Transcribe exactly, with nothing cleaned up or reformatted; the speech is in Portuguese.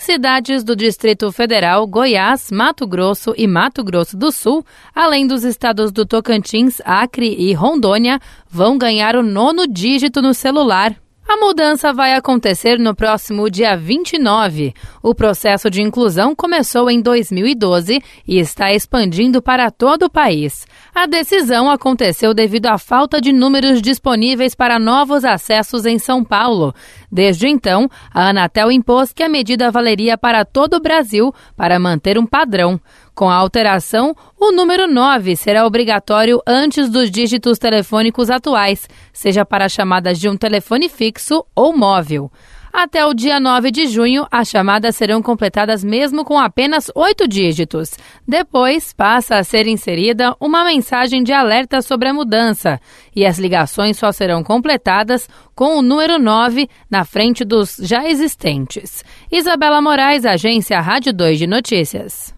Cidades do Distrito Federal, Goiás, Mato Grosso e Mato Grosso do Sul, além dos estados do Tocantins, Acre e Rondônia, vão ganhar o nono dígito no celular. A mudança vai acontecer no próximo dia vinte e nove. O processo de inclusão começou em dois mil e doze e está expandindo para todo o país. A decisão aconteceu devido à falta de números disponíveis para novos acessos em São Paulo. Desde então, a Anatel impôs que a medida valeria para todo o Brasil para manter um padrão. Com a alteração, o número nove será obrigatório antes dos dígitos telefônicos atuais, seja para chamadas de um telefone fixo ou móvel. Até o dia nove de junho, as chamadas serão completadas mesmo com apenas oito dígitos. Depois, passa a ser inserida uma mensagem de alerta sobre a mudança e as ligações só serão completadas com o número nove na frente dos já existentes. Isabela Moraes, Agência Rádio dois de Notícias.